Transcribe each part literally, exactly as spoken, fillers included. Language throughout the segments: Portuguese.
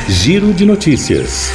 Giro de Notícias.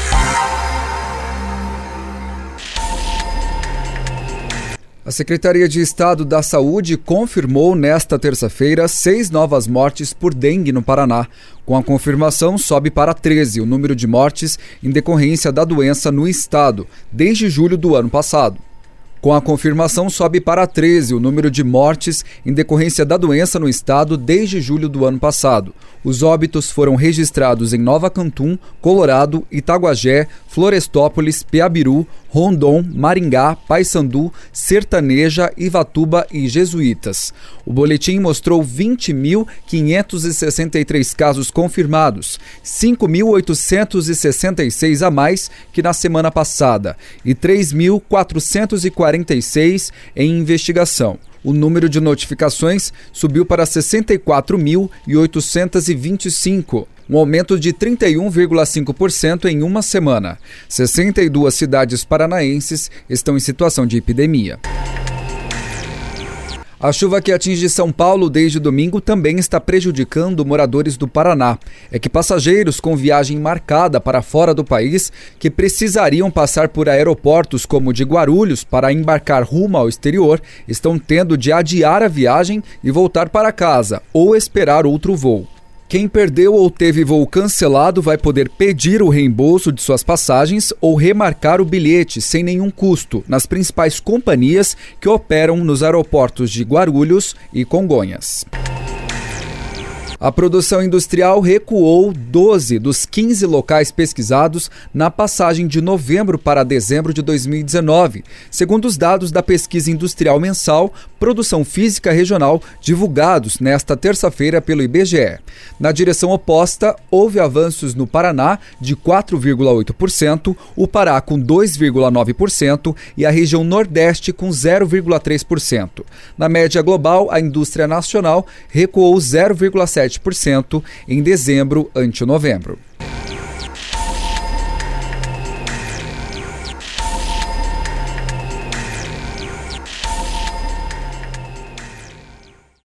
A Secretaria de Estado da Saúde confirmou nesta terça-feira seis novas mortes por dengue no Paraná. Com a confirmação, sobe para treze o número de mortes em decorrência da doença no estado, desde julho do ano passado. Com a confirmação, sobe para treze o número de mortes em decorrência da doença no estado desde julho do ano passado. Os óbitos foram registrados em Nova Cantum, Colorado, Itaguajé, Florestópolis, Piabiru, Rondon, Maringá, Paissandu, Sertaneja, Ivatuba e Jesuítas. O boletim mostrou vinte mil quinhentos e sessenta e três casos confirmados, cinco mil oitocentos e sessenta e seis a mais que na semana passada e três mil quatrocentos e quarenta e seis em investigação. O número de notificações subiu para sessenta e quatro mil oitocentos e vinte e cinco, um aumento de trinta e um vírgula cinco por cento em uma semana. sessenta e duas cidades paranaenses estão em situação de epidemia. A chuva que atinge São Paulo desde domingo também está prejudicando moradores do Paraná. É que passageiros com viagem marcada para fora do país, que precisariam passar por aeroportos como o de Guarulhos para embarcar rumo ao exterior, estão tendo de adiar a viagem e voltar para casa ou esperar outro voo. Quem perdeu ou teve voo cancelado vai poder pedir o reembolso de suas passagens ou remarcar o bilhete sem nenhum custo nas principais companhias que operam nos aeroportos de Guarulhos e Congonhas. A produção industrial recuou doze dos quinze locais pesquisados na passagem de novembro para dezembro de dois mil e dezenove, segundo os dados da pesquisa industrial mensal Produção Física Regional, divulgados nesta terça-feira pelo I B G E. Na direção oposta, houve avanços no Paraná de quatro vírgula oito por cento, o Pará com dois vírgula nove por cento e a região Nordeste com zero vírgula três por cento. Na média global, a indústria nacional recuou zero vírgula sete por cento em dezembro ante novembro.